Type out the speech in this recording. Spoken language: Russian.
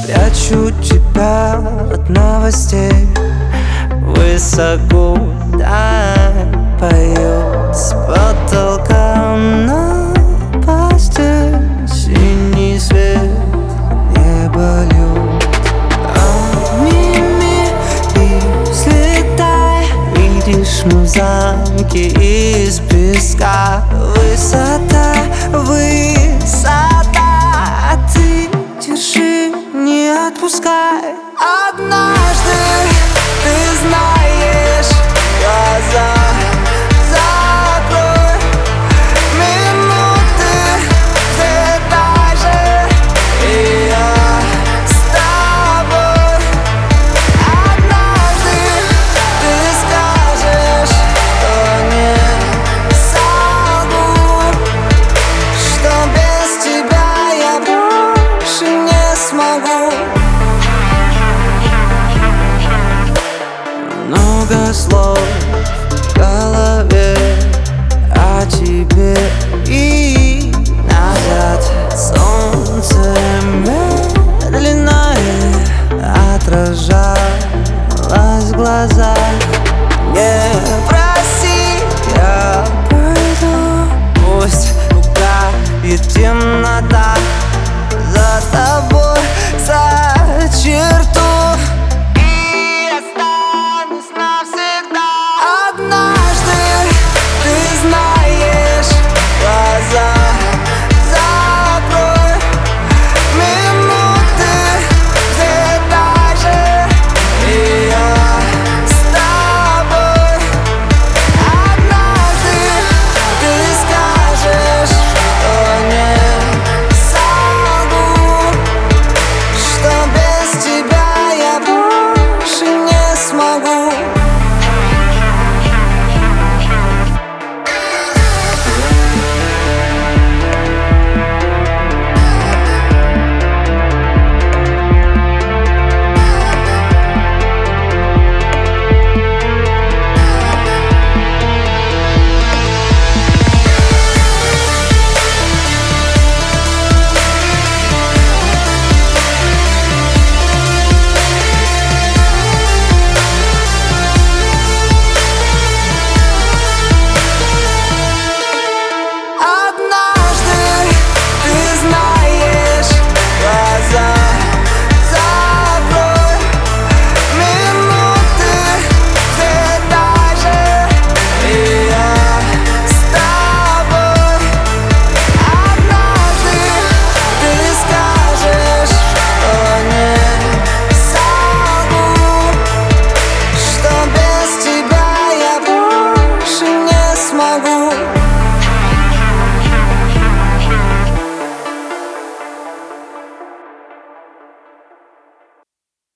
Прячу тебя от новостей. Высоко даль поет с потолка на постель. Синий свет, небо льет. Обними и взлетай. Видишь, мы в замке из песка. Высота, высота, а ты держи, не отпускай. Однажды ты знаешь, глаза закрой, минуты взлетай же, и я с тобой. Однажды ты скажешь, что не солгу, что без тебя я больше не смогу. Много слов в голове о тебе и назад. Солнце медленно отражалось в глазах. Не проси, я пойду, пусть пугает темнота.